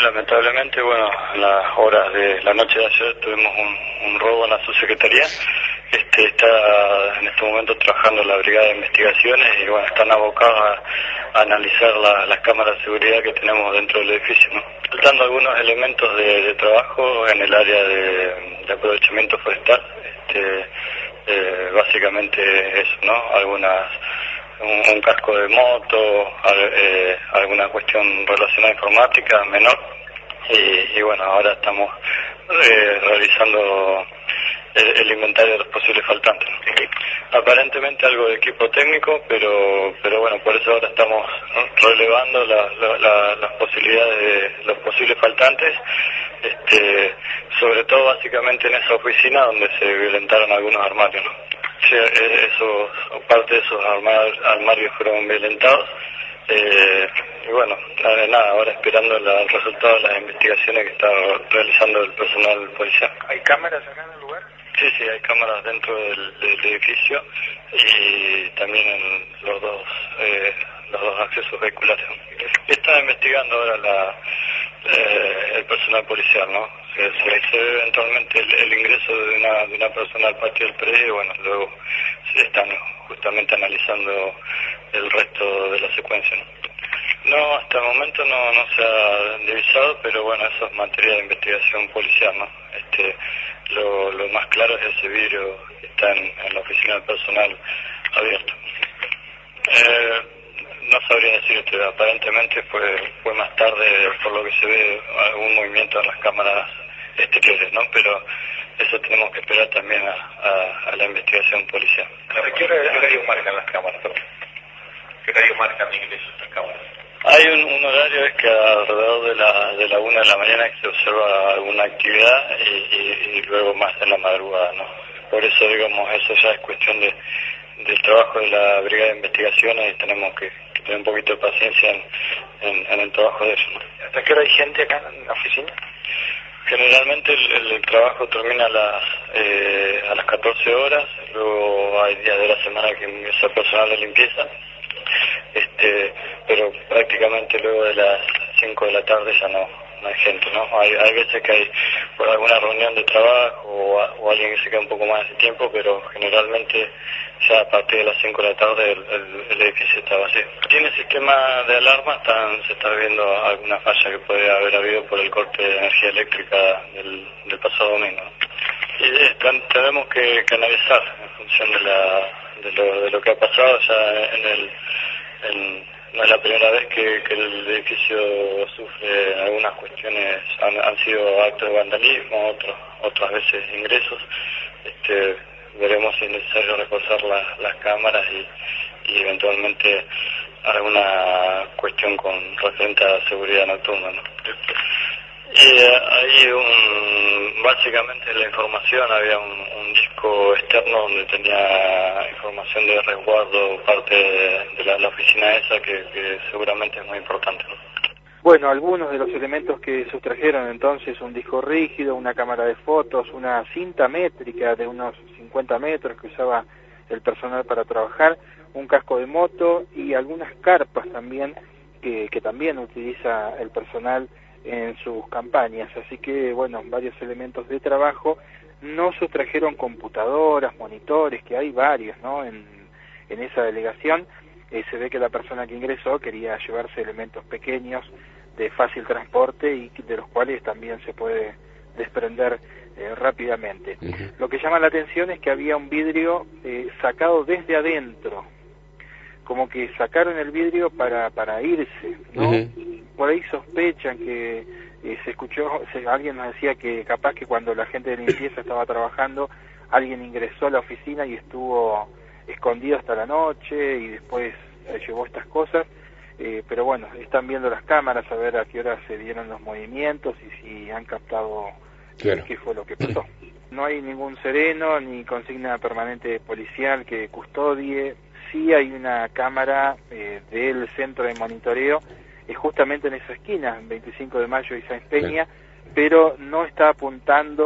lamentablemente, bueno, en las horas de la noche de ayer tuvimos un robo en la subsecretaría. Está en este momento trabajando la Brigada de Investigaciones y bueno, están abocados a analizar las cámaras de seguridad que tenemos dentro del edificio, ¿no? Faltando algunos elementos de trabajo en el área de aprovechamiento forestal, básicamente eso, ¿no? Un casco de moto, alguna cuestión relacionada a informática menor y bueno, ahora estamos realizando el inventario de los posibles faltantes. Aparentemente algo de equipo técnico, pero bueno, por eso ahora estamos relevando las posibilidades de los posibles faltantes, sobre todo básicamente en esa oficina donde se violentaron algunos armarios, ¿no? Sí, parte de esos armarios fueron violentados. Y bueno, nada, ahora esperando el resultado de las investigaciones que está realizando el personal policial. ¿Hay cámaras acá en el lugar? Sí, hay cámaras dentro del edificio y también en los dos accesos vehiculares. Está investigando ahora el personal policial, ¿no? Se ve eventualmente el ingreso de una persona al patio del predio y bueno, luego se están justamente analizando el resto de la secuencia, ¿no? No, hasta el momento no se ha divisado, pero bueno, eso es materia de investigación policial, ¿no? Lo más claro es ese vidrio que está en la oficina del personal abierto. No sabría decirte, aparentemente fue más tarde, por lo que se ve, algún movimiento en las cámaras exteriores, ¿no? Pero eso tenemos que esperar también a la investigación policial. ¿Qué horario marcan las cámaras? ¿Qué horario marcan de ingreso estas cámaras? Hay un horario, es que alrededor de la 1 de la mañana que se observa alguna actividad y luego más en la madrugada, ¿no? Por eso, digamos, eso ya es cuestión del trabajo de la Brigada de Investigaciones y tenemos que tener un poquito de paciencia en el trabajo de ellos, ¿no? ¿Hasta qué hora hay gente acá en la oficina? Generalmente el trabajo termina a las 14 horas, luego hay días de la semana que ingresa personal de limpieza. Pero prácticamente luego de las 5 de la tarde ya no hay gente, ¿no? Hay veces que hay por alguna reunión de trabajo o alguien que se queda un poco más de tiempo, pero generalmente ya a partir de las 5 de la tarde el edificio está vacío. Tiene sistema de alarma, se está viendo alguna falla que puede haber habido por el corte de energía eléctrica del pasado domingo. Y tenemos que analizar en función de lo que ha pasado ya no es la primera vez que el edificio sufre algunas cuestiones, han sido actos de vandalismo, otras veces ingresos. Veremos si es necesario reforzar las cámaras y eventualmente alguna cuestión con referente a seguridad nocturna, ¿no? Y básicamente la información, había un disco externo donde tenía información de resguardo, parte de la oficina esa, que seguramente es muy importante, ¿no? Bueno, algunos de los elementos que sustrajeron entonces: un disco rígido, una cámara de fotos, una cinta métrica de unos 50 metros que usaba el personal para trabajar, un casco de moto y algunas carpas también que también utiliza el personal en sus campañas. Así que, bueno, varios elementos de trabajo. No sustrajeron computadoras, monitores, que hay varios, ¿no?, en esa delegación. Se ve que la persona que ingresó quería llevarse elementos pequeños de fácil transporte y de los cuales también se puede desprender rápidamente. Lo que llama la atención es que había un vidrio sacado desde adentro, como que sacaron el vidrio para irse, ¿no? Por ahí sospechan que se escuchó, alguien nos decía que capaz que cuando la gente de limpieza estaba trabajando, alguien ingresó a la oficina y estuvo escondido hasta la noche y después llevó estas cosas, pero bueno, están viendo las cámaras a ver a qué hora se dieron los movimientos y si han captado qué fue lo que pasó. No hay ningún sereno ni consigna permanente policial que custodie. Sí hay una cámara del centro de monitoreo, justamente en esa esquina, 25 de mayo y Sáenz Peña, pero no está apuntando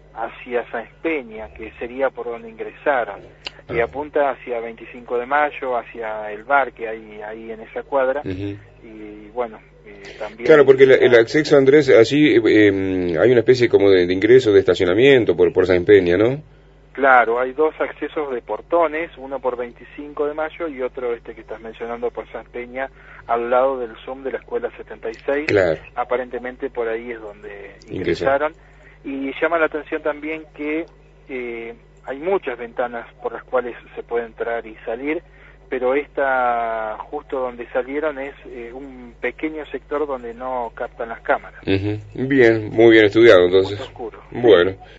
hacia Sáenz Peña, que sería por donde ingresaron, y apunta hacia 25 de Mayo, hacia el bar que hay ahí en esa cuadra, y bueno, también... Claro, porque el acceso, Andrés, allí hay una especie como de ingreso, de estacionamiento por Sáenz Peña, ¿no? Claro, hay dos accesos de portones, uno por 25 de Mayo y otro que estás mencionando por Sáenz Peña, al lado del Zoom de la Escuela 76. Claro. Aparentemente por ahí es donde ingresaron. Y llama la atención también que hay muchas ventanas por las cuales se puede entrar y salir, pero esta, justo donde salieron, es un pequeño sector donde no captan las cámaras. Bien, muy bien estudiado entonces. Oscuro. Bueno.